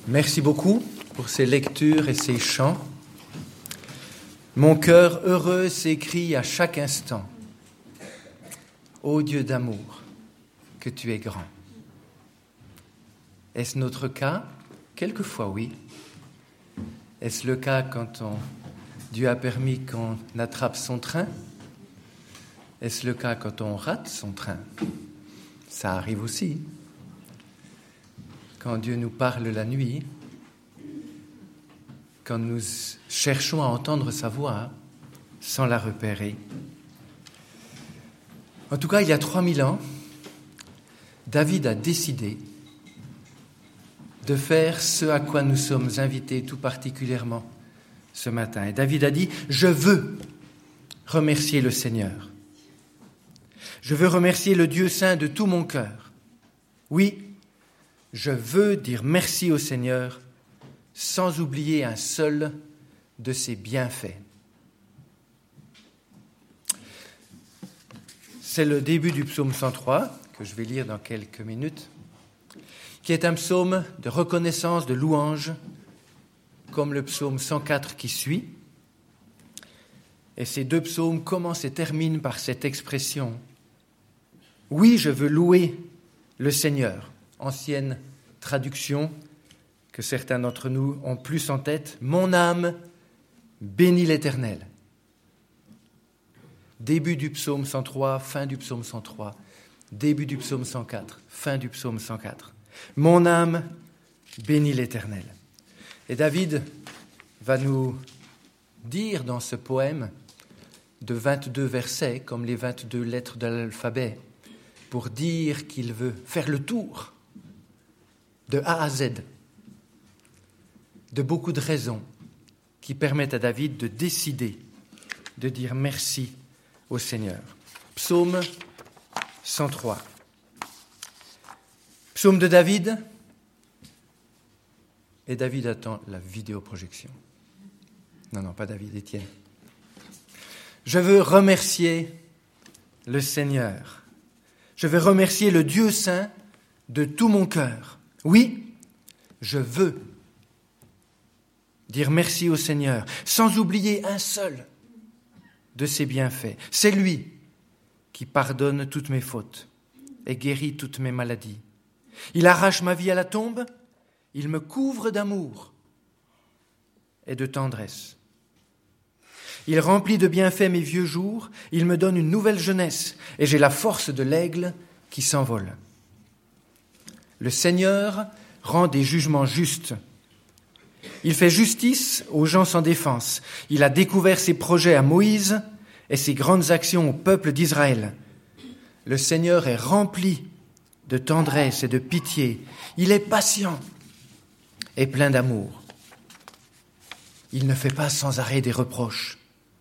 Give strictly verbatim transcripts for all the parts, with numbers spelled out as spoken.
Merci beaucoup pour ces lectures et ces chants. Mon cœur heureux s'écrie à chaque instant. Ô Dieu d'amour, que tu es grand. Est-ce notre cas? Quelquefois oui. Est-ce le cas quand on, Dieu a permis qu'on attrape son train? Est-ce le cas quand on rate son train? Ça arrive aussi. Quand Dieu nous parle la nuit, quand nous cherchons à entendre sa voix sans la repérer. En tout cas, il y a trois mille ans, David a décidé de faire ce à quoi nous sommes invités tout particulièrement ce matin. Et David a dit « Je veux remercier le Seigneur. Je veux remercier le Dieu saint de tout mon cœur. Oui, je veux dire merci au Seigneur sans oublier un seul de ses bienfaits. » C'est le début du psaume cent trois, que je vais lire dans quelques minutes, qui est un psaume de reconnaissance, de louange, comme le psaume cent quatre qui suit. Et ces deux psaumes commencent et terminent par cette expression « Oui, je veux louer le Seigneur », ancienne traduction que certains d'entre nous ont plus en tête, « Mon âme bénit l'Éternel ». Début du psaume cent trois, fin du psaume cent trois, début du psaume cent quatre, fin du psaume cent quatre. « Mon âme bénit l'Éternel ». Et David va nous dire dans ce poème de vingt-deux versets, comme les vingt-deux lettres de l'alphabet, pour dire qu'il veut faire le tour de A à Z, de beaucoup de raisons qui permettent à David de décider de dire merci au Seigneur. Psaume cent trois. Psaume de David. Et David attend la vidéoprojection. Non, non, pas David, Étienne. Je veux remercier le Seigneur. Je veux remercier le Dieu saint de tout mon cœur. Oui, je veux dire merci au Seigneur, sans oublier un seul de ses bienfaits. C'est lui qui pardonne toutes mes fautes et guérit toutes mes maladies. Il arrache ma vie à la tombe, il me couvre d'amour et de tendresse. Il remplit de bienfaits mes vieux jours, il me donne une nouvelle jeunesse et j'ai la force de l'aigle qui s'envole. Le Seigneur rend des jugements justes. Il fait justice aux gens sans défense. Il a découvert ses projets à Moïse et ses grandes actions au peuple d'Israël. Le Seigneur est rempli de tendresse et de pitié. Il est patient et plein d'amour. Il ne fait pas sans arrêt des reproches.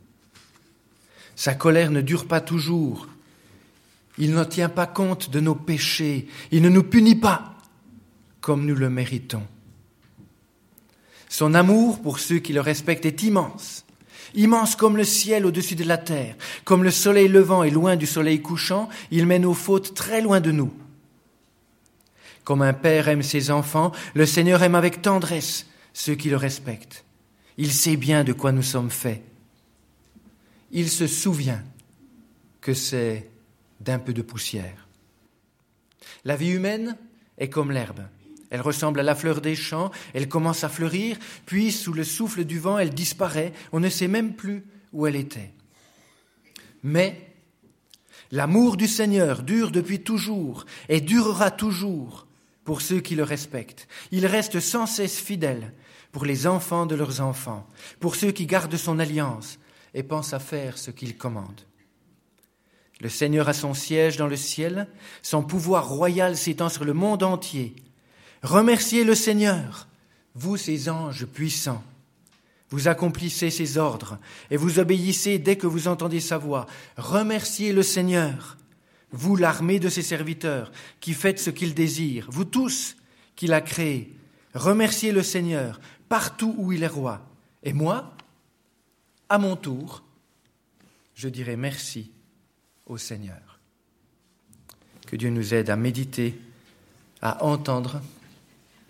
Sa colère ne dure pas toujours. Il ne tient pas compte de nos péchés. Il ne nous punit pas comme nous le méritons. Son amour pour ceux qui le respectent est immense. Immense comme le ciel au-dessus de la terre. Comme le soleil levant est loin du soleil couchant, il met nos fautes très loin de nous. Comme un père aime ses enfants, le Seigneur aime avec tendresse ceux qui le respectent. Il sait bien de quoi nous sommes faits. Il se souvient que c'est d'un peu de poussière. La vie humaine est comme l'herbe. Elle ressemble à la fleur des champs, elle commence à fleurir, puis sous le souffle du vent, elle disparaît, on ne sait même plus où elle était. Mais l'amour du Seigneur dure depuis toujours et durera toujours pour ceux qui le respectent. Il reste sans cesse fidèle pour les enfants de leurs enfants, pour ceux qui gardent son alliance et pensent à faire ce qu'il commande. Le Seigneur a son siège dans le ciel, son pouvoir royal s'étend sur le monde entier. Remerciez le Seigneur, vous ses anges puissants. Vous accomplissez ses ordres et vous obéissez dès que vous entendez sa voix. Remerciez le Seigneur, vous l'armée de ses serviteurs, qui faites ce qu'il désire, vous tous qu'il a créés. Remerciez le Seigneur partout où il est roi. Et moi, à mon tour, je dirai merci au Seigneur. Que Dieu nous aide à méditer, à entendre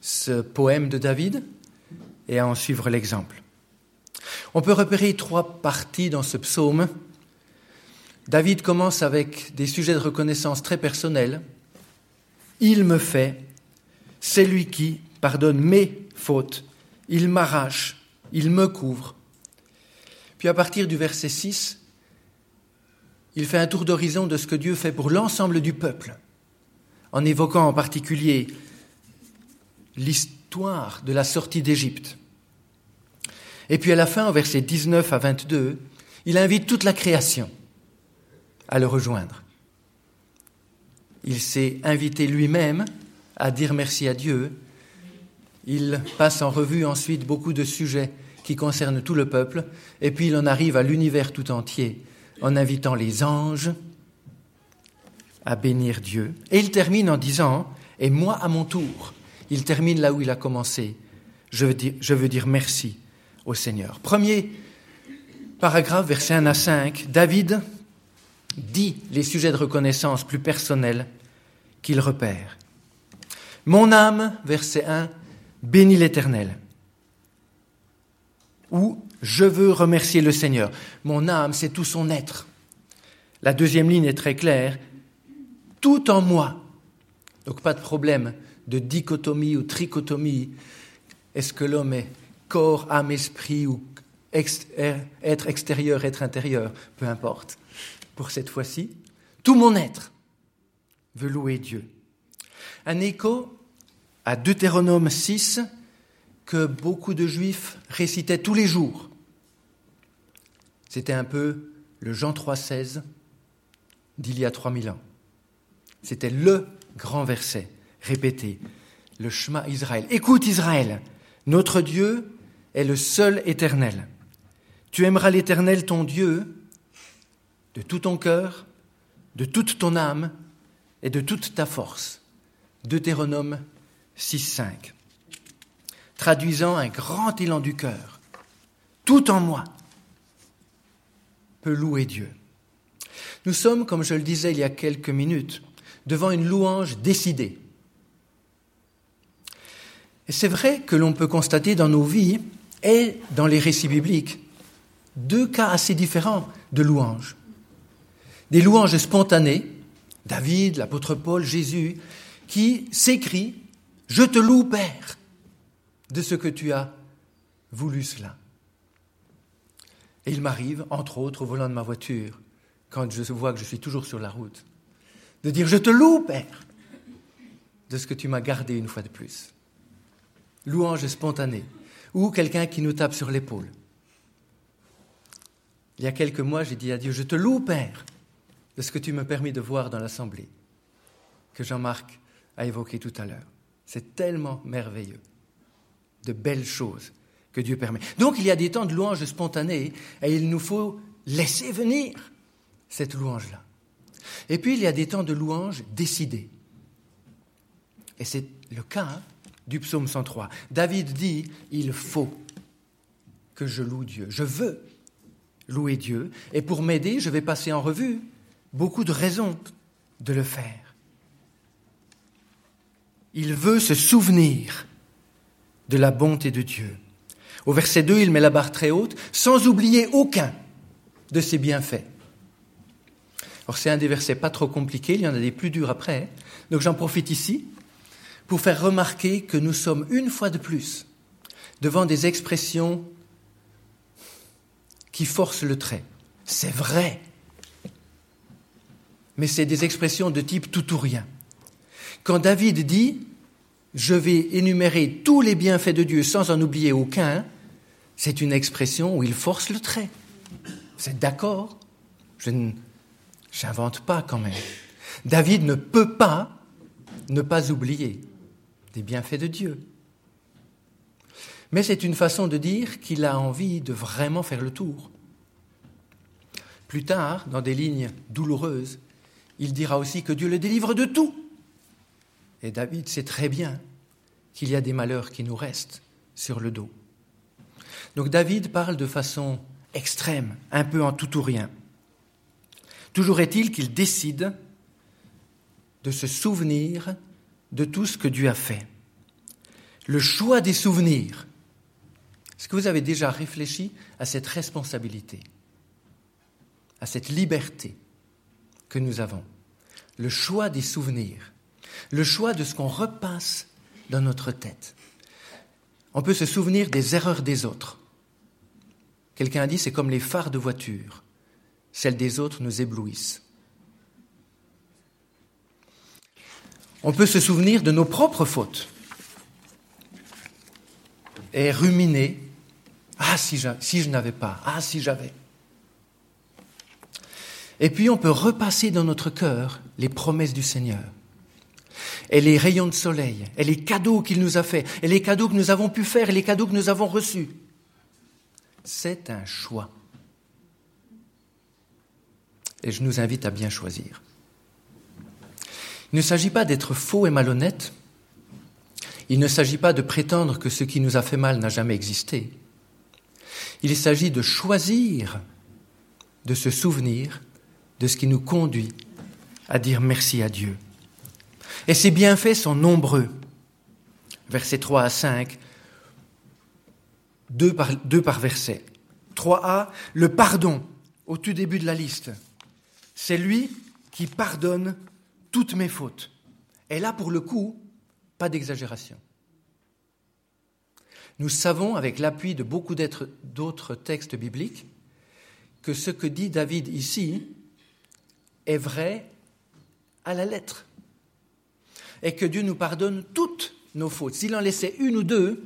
ce poème de David et à en suivre l'exemple. On peut repérer trois parties dans ce psaume. David commence avec des sujets de reconnaissance très personnels. Il me fait, c'est lui qui pardonne mes fautes, il m'arrache, il me couvre. Puis à partir du verset six, il fait un tour d'horizon de ce que Dieu fait pour l'ensemble du peuple, en évoquant en particulier l'histoire de la sortie d'Égypte. Et puis à la fin, au verset dix-neuf à vingt-deux, il invite toute la création à le rejoindre. Il s'est invité lui-même à dire merci à Dieu. Il passe en revue ensuite beaucoup de sujets qui concernent tout le peuple, et puis il en arrive à l'univers tout entier en invitant les anges à bénir Dieu. Et il termine en disant « Et moi, à mon tour », il termine là où il a commencé, je veux dire, je veux dire merci au Seigneur. Premier paragraphe, versets un à cinq, David dit les sujets de reconnaissance plus personnels qu'il repère. « Mon âme, verset un, bénit l'Éternel. » Ou « Je veux remercier le Seigneur. » Mon âme, c'est tout son être. La deuxième ligne est très claire. « Tout en moi. » Donc pas de problème de dichotomie ou trichotomie. Est-ce que l'homme est corps, âme, esprit ou ex- être extérieur, être intérieur? Peu importe. Pour cette fois-ci, tout mon être veut louer Dieu. Un écho à Deutéronome six que beaucoup de Juifs récitaient tous les jours. C'était un peu le Jean trois seize d'il y a trois mille ans. C'était le grand verset répété, le Shema Israël. Écoute Israël, notre Dieu est le seul éternel. Tu aimeras l'Éternel ton Dieu de tout ton cœur, de toute ton âme et de toute ta force. Deutéronome six cinq. Traduisant un grand élan du cœur. Tout en moi peut louer Dieu. Nous sommes, comme je le disais il y a quelques minutes, devant une louange décidée. Et c'est vrai que l'on peut constater dans nos vies et dans les récits bibliques deux cas assez différents de louanges. Des louanges spontanées, David, l'apôtre Paul, Jésus, qui s'écrit « Je te loue, Père, de ce que tu as voulu cela. » Et il m'arrive, entre autres, au volant de ma voiture, quand je vois que je suis toujours sur la route, de dire « Je te loue, Père, de ce que tu m'as gardé une fois de plus. » Louange spontanée. Ou quelqu'un qui nous tape sur l'épaule. Il y a quelques mois, j'ai dit à Dieu « Je te loue, Père, de ce que tu m'as permis de voir dans l'Assemblée, que Jean-Marc a évoqué tout à l'heure. C'est tellement merveilleux, de belles choses que Dieu permet. » Donc il y a des temps de louange spontanée et il nous faut laisser venir cette louange-là. Et puis il y a des temps de louange décidée. Et c'est le cas hein, du psaume cent trois. David dit « Il faut que je loue Dieu. Je veux louer Dieu. Et pour m'aider, je vais passer en revue beaucoup de raisons de le faire. » Il veut se souvenir de la bonté de Dieu. Au verset deux, il met la barre très haute, sans oublier aucun de ses bienfaits. Alors c'est un des versets pas trop compliqués, il y en a des plus durs après. Donc j'en profite ici pour faire remarquer que nous sommes une fois de plus devant des expressions qui forcent le trait. C'est vrai, mais c'est des expressions de type tout ou rien. Quand David dit « Je vais énumérer tous les bienfaits de Dieu sans en oublier aucun », c'est une expression où il force le trait. Vous êtes d'accord ? Je n'invente pas quand même. David ne peut pas ne pas oublier des bienfaits de Dieu. Mais c'est une façon de dire qu'il a envie de vraiment faire le tour. Plus tard, dans des lignes douloureuses, il dira aussi que Dieu le délivre de tout. Et David sait très bien qu'il y a des malheurs qui nous restent sur le dos. Donc David parle de façon extrême, un peu en tout ou rien. Toujours est-il qu'il décide de se souvenir de tout ce que Dieu a fait. le choix des souvenirs. Est-ce que vous avez déjà réfléchi à cette responsabilité, à cette liberté que nous avons? Le choix des souvenirs, le choix de ce qu'on repasse dans notre tête. On peut se souvenir des erreurs des autres. Quelqu'un a dit, c'est comme les phares de voiture. Celles des autres nous éblouissent. On peut se souvenir de nos propres fautes et ruminer. Ah, si je, si je n'avais pas. Ah, si j'avais. Et puis on peut repasser dans notre cœur les promesses du Seigneur. Et les rayons de soleil, et les cadeaux qu'il nous a faits, et les cadeaux que nous avons pu faire, et les cadeaux que nous avons reçus. C'est un choix. Et je nous invite à bien choisir. Il ne s'agit pas d'être faux et malhonnête. Il ne s'agit pas de prétendre que ce qui nous a fait mal n'a jamais existé. Il s'agit de choisir, de se souvenir de ce qui nous conduit à dire merci à Dieu. Et ces bienfaits sont nombreux. Versets trois à cinq, deux par, deux par verset. trois a, le pardon, au tout début de la liste. C'est lui qui pardonne toutes mes fautes. Et là, pour le coup, pas d'exagération. Nous savons, avec l'appui de beaucoup d'autres textes bibliques, que ce que dit David ici est vrai à la lettre. Et que Dieu nous pardonne toutes nos fautes. S'il en laissait une ou deux,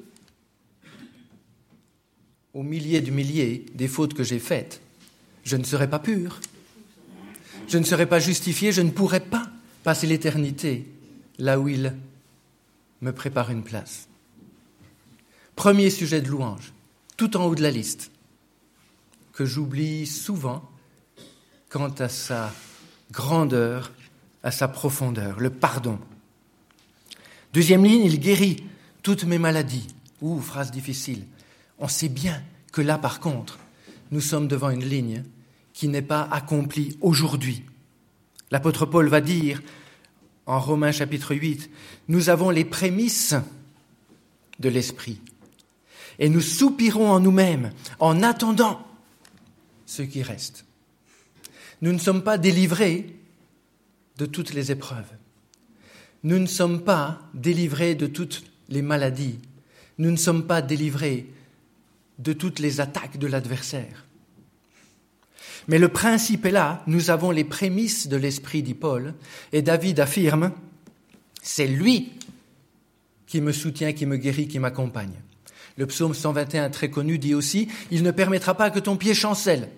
au millier du millier des fautes que j'ai faites, je ne serais pas pur. Je ne serais pas justifié, je ne pourrais pas passer l'éternité là où il me prépare une place. Premier sujet de louange, tout en haut de la liste, que j'oublie souvent quant à sa grandeur, à sa profondeur, le pardon. Deuxième ligne, il guérit toutes mes maladies. Ouh, phrase difficile. On sait bien que là, par contre, nous sommes devant une ligne qui n'est pas accomplie aujourd'hui. L'apôtre Paul va dire, en Romains chapitre huit, « Nous avons les prémices de l'Esprit, et nous soupirons en nous-mêmes en attendant ce qui reste. » Nous ne sommes pas délivrés de toutes les épreuves. Nous ne sommes pas délivrés de toutes les maladies. Nous ne sommes pas délivrés de toutes les attaques de l'adversaire. Mais le principe est là, nous avons les prémices de l'Esprit, dit Paul, et David affirme, c'est lui qui me soutient, qui me guérit, qui m'accompagne. Le psaume cent vingt et un, très connu, dit aussi, il ne permettra pas que ton pied chancelle.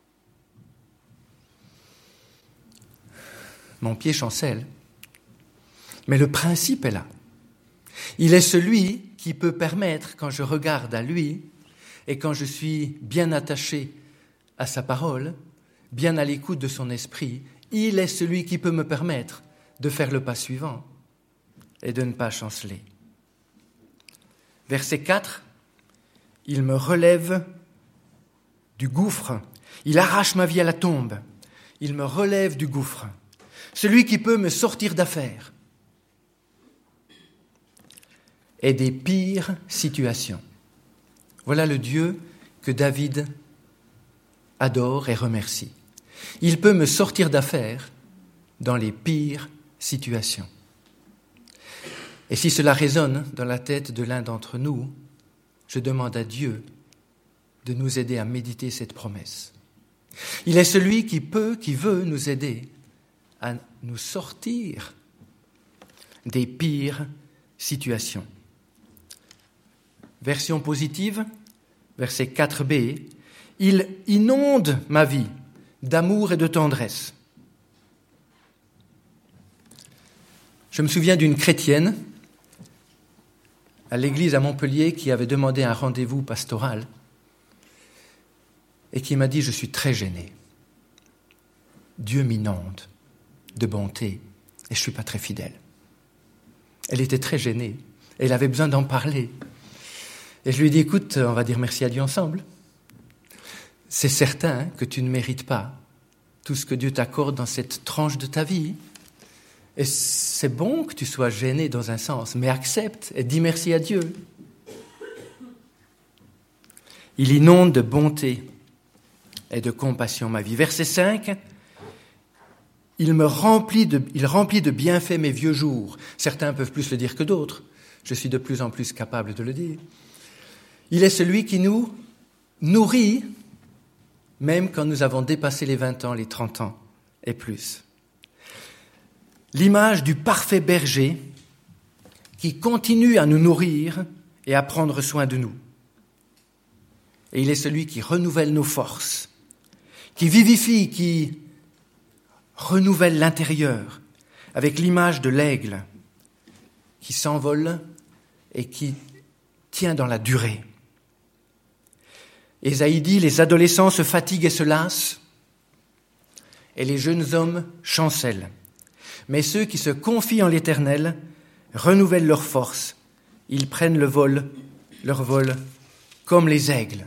Mon pied chancelle, mais le principe est là. Il est celui qui peut permettre, quand je regarde à lui, et quand je suis bien attaché à sa parole, bien à l'écoute de son esprit, il est celui qui peut me permettre de faire le pas suivant et de ne pas chanceler. Verset quatre, il me relève du gouffre, il arrache ma vie à la tombe, il me relève du gouffre, celui qui peut me sortir d'affaires et des pires situations. Voilà le Dieu que David adore et remercie. Il peut me sortir d'affaires dans les pires situations. Et si cela résonne dans la tête de l'un d'entre nous, je demande à Dieu de nous aider à méditer cette promesse. Il est celui qui peut, qui veut nous aider à nous sortir des pires situations. Version positive, verset quatre b, il inonde ma vie d'amour et de tendresse. Je me souviens d'une chrétienne à l'église à Montpellier qui avait demandé un rendez-vous pastoral et qui m'a dit « Je suis très gêné. Dieu m'inonde de bonté et je ne suis pas très fidèle. » Elle était très gênée et elle avait besoin d'en parler. Et je lui ai dit, écoute, on va dire merci à Dieu ensemble. C'est certain que tu ne mérites pas tout ce que Dieu t'accorde dans cette tranche de ta vie, Et c'est bon que tu sois gêné dans un sens, mais accepte et dis merci à Dieu. Il inonde de bonté et de compassion ma vie. Verset cinq, il me remplit de, il remplit de bienfaits mes vieux jours. Certains peuvent plus le dire que d'autres. Je suis de plus en plus capable de le dire. Il est celui qui nous nourrit, même quand nous avons dépassé les vingt ans, les trente ans et plus. L'image du parfait berger qui continue à nous nourrir et à prendre soin de nous. Et il est celui qui renouvelle nos forces, qui vivifie, qui renouvelle l'intérieur, avec l'image de l'aigle qui s'envole et qui tient dans la durée. Ésaïe dit, les adolescents se fatiguent et se lassent, et les jeunes hommes chancellent. Mais ceux qui se confient en l'Éternel renouvellent leurs forces. Ils prennent le vol, leur vol comme les aigles.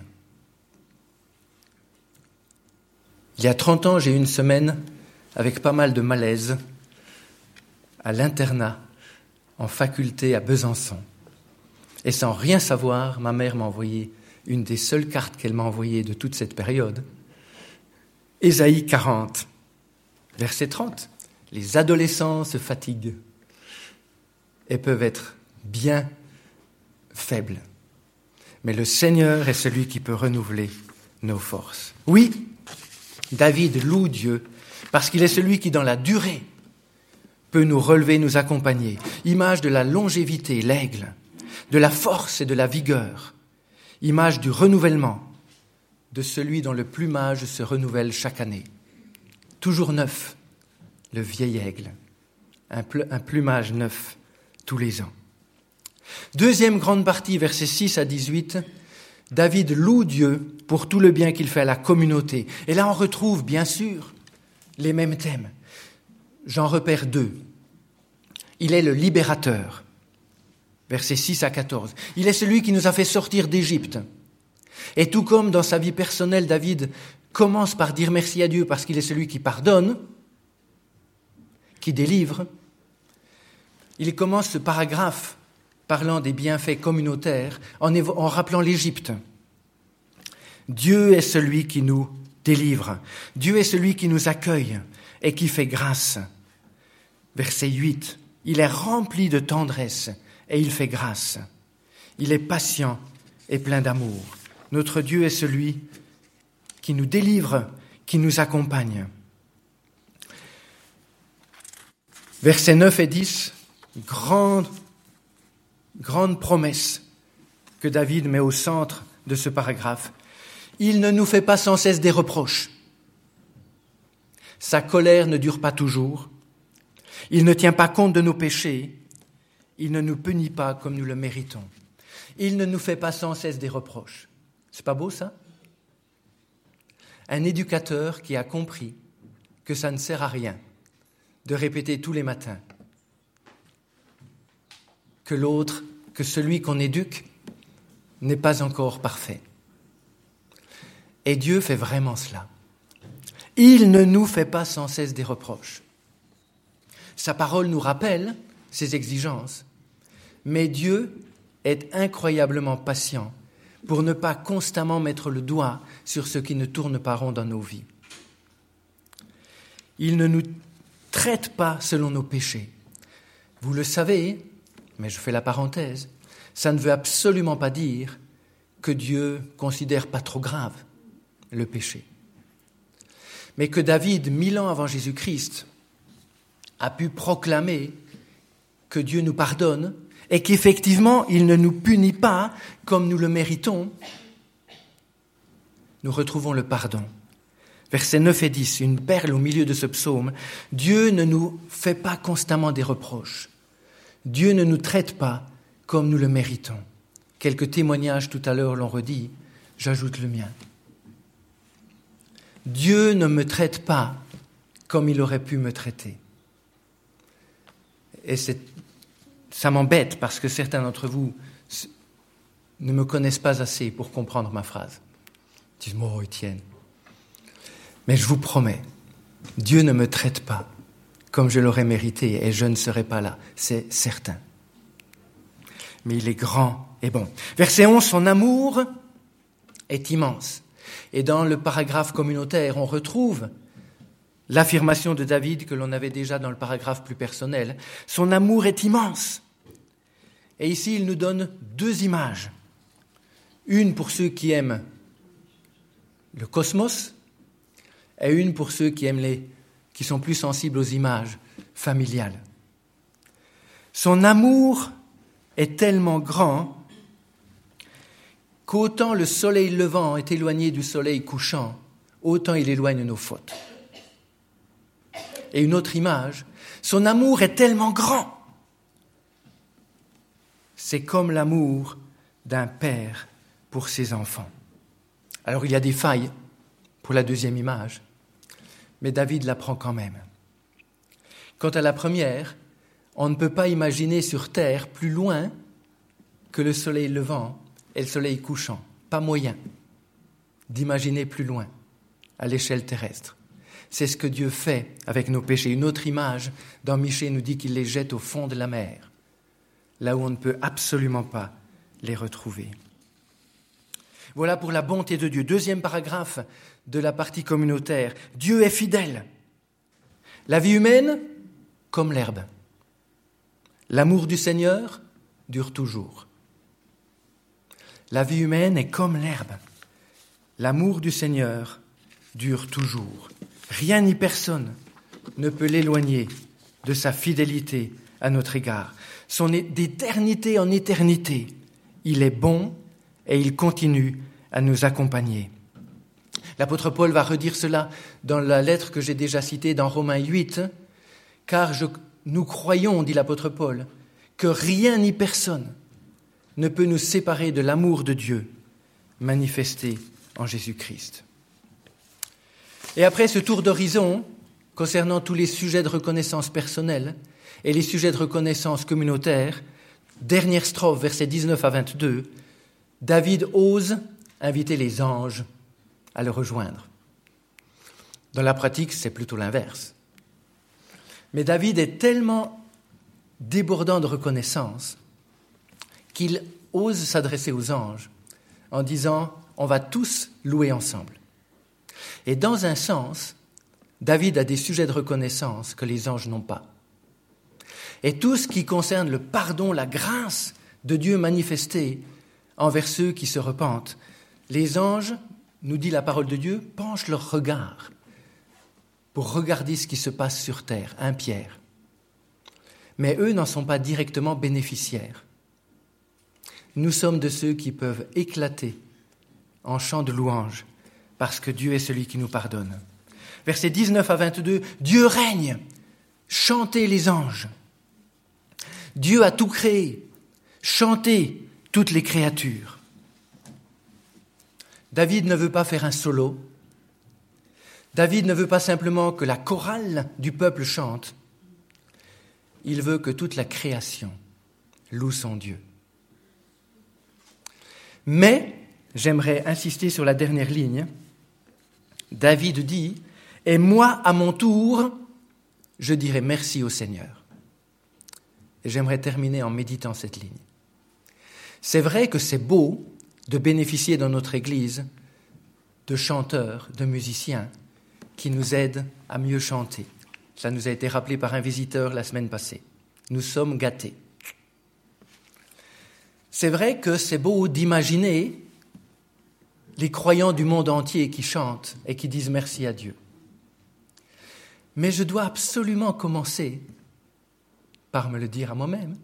Il y a trente ans, j'ai eu une semaine avec pas mal de malaise à l'internat en faculté à Besançon. Et sans rien savoir, ma mère m'a envoyé une des seules cartes qu'elle m'a envoyées de toute cette période. Ésaïe quarante, verset trente. Les adolescents se fatiguent et peuvent être bien faibles. Mais le Seigneur est celui qui peut renouveler nos forces. Oui, David loue Dieu parce qu'il est celui qui, dans la durée, peut nous relever, nous accompagner. Image de la longévité, l'aigle, de la force et de la vigueur. Image du renouvellement, de celui dont le plumage se renouvelle chaque année. Toujours neuf. Le vieil aigle, un, pl- un plumage neuf tous les ans. Deuxième grande partie, versets six à dix-huit, David loue Dieu pour tout le bien qu'il fait à la communauté. Et là, on retrouve, bien sûr, les mêmes thèmes. J'en repère deux. Il est le libérateur, versets six à quatorze. Il est celui qui nous a fait sortir d'Égypte. Et tout comme dans sa vie personnelle, David commence par dire merci à Dieu parce qu'il est celui qui pardonne, qui délivre. Il commence ce paragraphe parlant des bienfaits communautaires en, évo- en rappelant l'Égypte. Dieu est celui qui nous délivre. Dieu est celui qui nous accueille et qui fait grâce. Verset huit. Il est rempli de tendresse et il fait grâce. Il est patient et plein d'amour. Notre Dieu est celui qui nous délivre, qui nous accompagne. Versets neuf et dix, grande, grande promesse que David met au centre de ce paragraphe. Il ne nous fait pas sans cesse des reproches. Sa colère ne dure pas toujours. Il ne tient pas compte de nos péchés. Il ne nous punit pas comme nous le méritons. Il ne nous fait pas sans cesse des reproches. C'est pas beau ça ? Un éducateur qui a compris que ça ne sert à rien de répéter tous les matins que l'autre, que celui qu'on éduque n'est pas encore parfait. Et Dieu fait vraiment cela. Il ne nous fait pas sans cesse des reproches. Sa parole nous rappelle ses exigences, mais Dieu est incroyablement patient pour ne pas constamment mettre le doigt sur ce qui ne tourne pas rond dans nos vies. Il ne nous traite pas selon nos péchés. Vous le savez, mais je fais la parenthèse, ça ne veut absolument pas dire que Dieu considère pas trop grave le péché. Mais que David, mille ans avant Jésus-Christ, a pu proclamer que Dieu nous pardonne et qu'effectivement, il ne nous punit pas comme nous le méritons, nous retrouvons le pardon. Versets neuf et dix, une perle au milieu de ce psaume. Dieu ne nous fait pas constamment des reproches. Dieu ne nous traite pas comme nous le méritons. Quelques témoignages tout à l'heure l'ont redit, j'ajoute le mien. Dieu ne me traite pas comme il aurait pu me traiter. Et c'est, ça m'embête parce que certains d'entre vous ne me connaissent pas assez pour comprendre ma phrase. Ils disent, oh Étienne. Mais je vous promets, Dieu ne me traite pas comme je l'aurais mérité et je ne serai pas là, c'est certain. Mais il est grand et bon. Verset onze, son amour est immense. Et dans le paragraphe communautaire, on retrouve l'affirmation de David que l'on avait déjà dans le paragraphe plus personnel. Son amour est immense. Et ici, il nous donne deux images. Une pour ceux qui aiment le cosmos et une pour ceux qui aiment les, qui sont plus sensibles aux images familiales. Son amour est tellement grand qu'autant le soleil levant est éloigné du soleil couchant, autant il éloigne nos fautes. Et une autre image, son amour est tellement grand. C'est comme l'amour d'un père pour ses enfants. Alors il y a des failles pour la deuxième image, mais David la prend quand même. Quant à la première, on ne peut pas imaginer sur terre plus loin que le soleil levant et le soleil couchant. Pas moyen d'imaginer plus loin à l'échelle terrestre. C'est ce que Dieu fait avec nos péchés. Une autre image dans Michée nous dit qu'il les jette au fond de la mer, là où on ne peut absolument pas les retrouver. Voilà pour la bonté de Dieu. Deuxième paragraphe de la partie communautaire. Dieu est fidèle. La vie humaine, comme l'herbe. L'amour du Seigneur dure toujours. La vie humaine est comme l'herbe. L'amour du Seigneur dure toujours. Rien ni personne ne peut l'éloigner de sa fidélité à notre égard. Son d'éternité en éternité, il est bon et il continue à nous accompagner. L'apôtre Paul va redire cela dans la lettre que j'ai déjà citée dans Romains huit, car je, nous croyons, dit l'apôtre Paul, que rien ni personne ne peut nous séparer de l'amour de Dieu manifesté en Jésus-Christ. Et après ce tour d'horizon, concernant tous les sujets de reconnaissance personnelle et les sujets de reconnaissance communautaire, dernière strophe, versets dix-neuf à vingt-deux, David ose inviter les anges à le rejoindre. Dans la pratique, c'est plutôt l'inverse. Mais David est tellement débordant de reconnaissance qu'il ose s'adresser aux anges en disant « on va tous louer ensemble ». Et dans un sens, David a des sujets de reconnaissance que les anges n'ont pas. Et tout ce qui concerne le pardon, la grâce de Dieu manifestée envers ceux qui se repentent, les anges, nous dit la parole de Dieu, penchent leur regard pour regarder ce qui se passe sur terre, un Pierre. Mais eux n'en sont pas directement bénéficiaires. Nous sommes de ceux qui peuvent éclater en chants de louange parce que Dieu est celui qui nous pardonne. Versets dix-neuf à vingt-deux, Dieu règne, chantez les anges. Dieu a tout créé, chantez toutes les créatures. David ne veut pas faire un solo. David ne veut pas simplement que la chorale du peuple chante. Il veut que toute la création loue son Dieu. Mais, j'aimerais insister sur la dernière ligne. David dit « Et moi, à mon tour, je dirai merci au Seigneur. » Et j'aimerais terminer en méditant cette ligne. C'est vrai que c'est beau de bénéficier dans notre Église de chanteurs, de musiciens qui nous aident à mieux chanter. Ça nous a été rappelé par un visiteur la semaine passée. Nous sommes gâtés. C'est vrai que c'est beau d'imaginer les croyants du monde entier qui chantent et qui disent merci à Dieu. Mais je dois absolument commencer par me le dire à moi-même.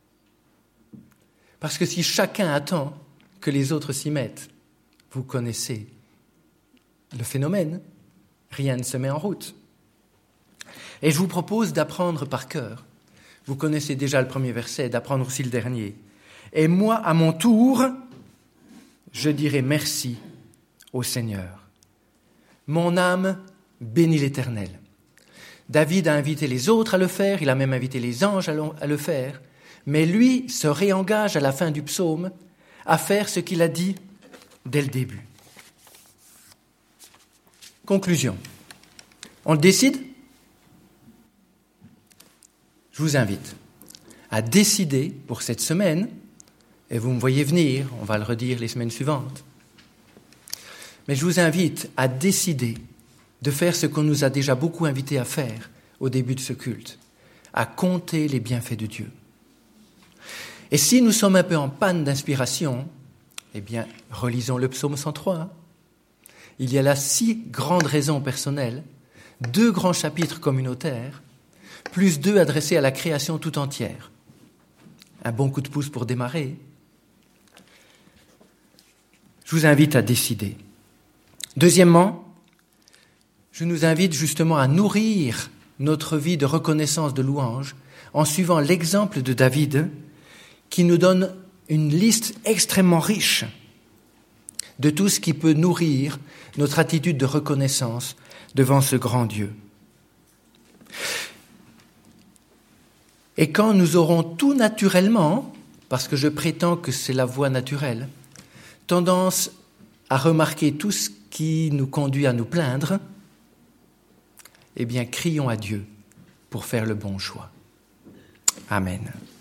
Parce que si chacun attend que les autres s'y mettent, vous connaissez le phénomène, rien ne se met en route. Et je vous propose d'apprendre par cœur, vous connaissez déjà le premier verset, d'apprendre aussi le dernier. Et moi, à mon tour, je dirai merci au Seigneur. Mon âme bénit l'Éternel. David a invité les autres à le faire, il a même invité les anges à le faire, mais lui se réengage à la fin du psaume à faire ce qu'il a dit dès le début. Conclusion. On le décide ? je vous invite à décider pour cette semaine, et vous me voyez venir, on va le redire les semaines suivantes, mais je vous invite à décider de faire ce qu'on nous a déjà beaucoup invités à faire au début de ce culte, à compter les bienfaits de Dieu. Et si nous sommes un peu en panne d'inspiration, eh bien, relisons le psaume cent trois. Il y a là six grandes raisons personnelles, deux grands chapitres communautaires, plus deux adressés à la création tout entière. Un bon coup de pouce pour démarrer. Je vous invite à décider. Deuxièmement, je nous invite justement à nourrir notre vie de reconnaissance, de louange, en suivant l'exemple de David, qui nous donne une liste extrêmement riche de tout ce qui peut nourrir notre attitude de reconnaissance devant ce grand Dieu. Et quand nous aurons tout naturellement, parce que je prétends que c'est la voie naturelle, tendance à remarquer tout ce qui nous conduit à nous plaindre, eh bien, crions à Dieu pour faire le bon choix. Amen.